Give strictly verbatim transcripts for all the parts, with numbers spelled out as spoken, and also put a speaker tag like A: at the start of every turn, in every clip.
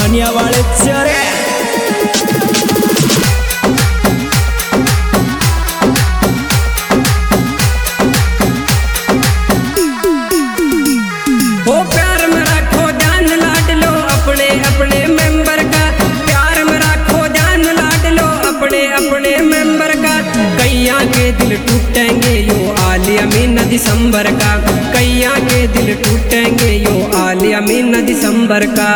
A: बनिया वाले चरे
B: दिल टूटेंगे यो आलिया मीना दिसंबर का, कैया के दिल टूटेंगे यो आलिया मीना दिसंबर का।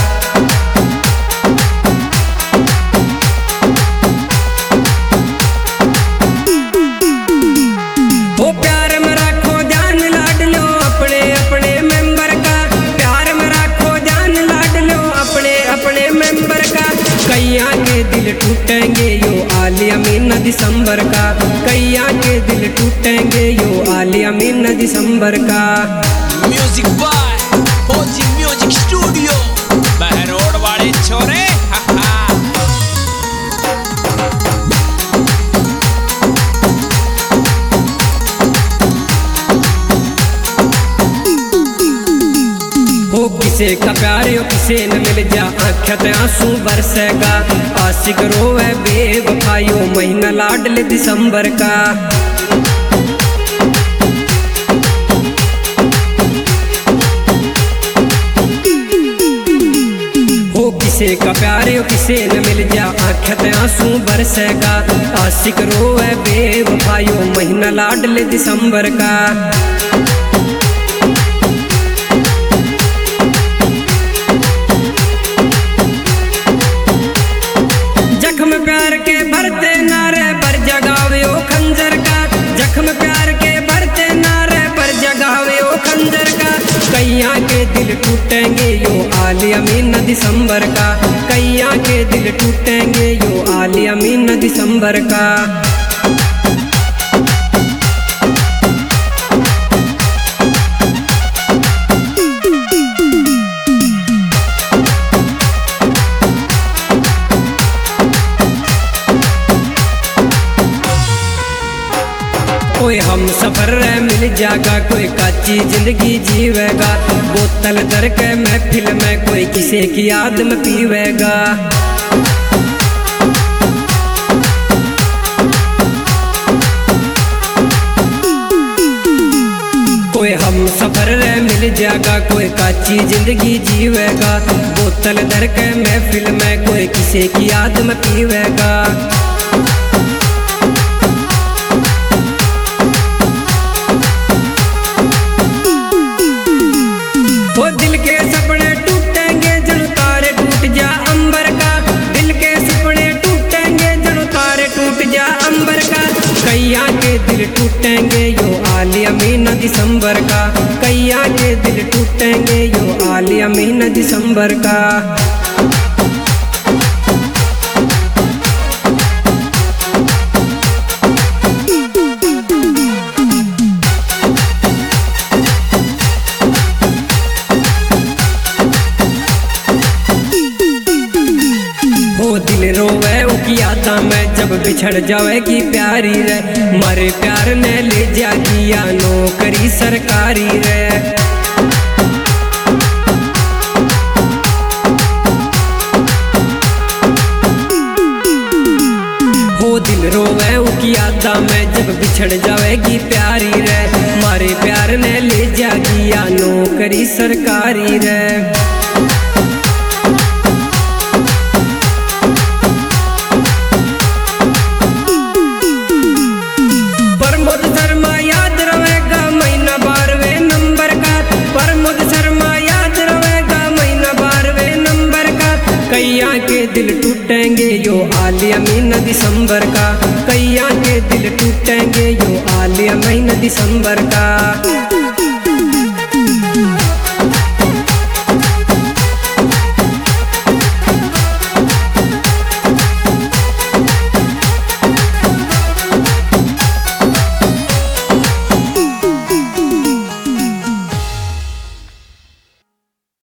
B: ओ प्यार में रखो जान लाड लो अपने अपने मेंबर का, प्यार में रखो जान लाड लो अपने अपने मेंबर का। कैया के दिल टूटेंगे यो आलिया मीना दिसंबर का, कैया के दिल टूटेंगे यो आलिया मीना दिसंबर का।
C: Music by Fauji music studio Behror वाले छोरे। हो किसे का प्यार हो किसे न मिल जा आँखत आंसू बरसेगा, आशिक रोवे बेवफायो महीना लाडले दिसंबर का। हो किसे का प्यार हो किसे न मिल जा आँखत आंसू बरसेगा, आशिक रोवे बेवफायो महीना लाडले दिसंबर का। जख्म प्यार के भरते नारे पर जगावे ओ खंजर का, जख्म प्यार के भरते नारे पर जगावे ओ खंजर का। कैया के दिल टूटेंगे यो आलिया मीना दिसंबर का, कैया के दिल टूटेंगे यो आलिया मीना दिसंबर का। कोई हम सफर मिल जागा, कोई काची जिंदगी जीवेगा, बोतल दर के महफिल में कोई किसी की याद में पीवेगा। कोई हम सफर मिल जागा, कोई काची जिंदगी जीवेगा, बोतल दर के महफिल में कोई किसी की याद में पीवेगा। वो दिल के सपने टूटेंगे जनु तारे टूट जा अंबर का, दिल के सपने टूटेंगे जनु तारे टूट जा अंबर का। कैया के दिल टूटेंगे यो आलिया मीना दिसंबर का, कैया के दिल टूटेंगे यो आलिया मीना दिसंबर का। दिल रोवे उकी यादा में जब बिछड़ जाएगी प्यारी रे, मारे प्यार ने ले जा दिया नौकरी सरकारी रे। हो दिल रोवे उकी यादा में जब बिछड़ जाएगी प्यारी रे, मारे प्यार ने ले जा दिया नौकरी सरकारी रे। कैया के दिल टूटेंगे यो आलिया मीना दिसंबर का, कैया के दिल टूटेंगे यो आलिया महीना दिसंबर का।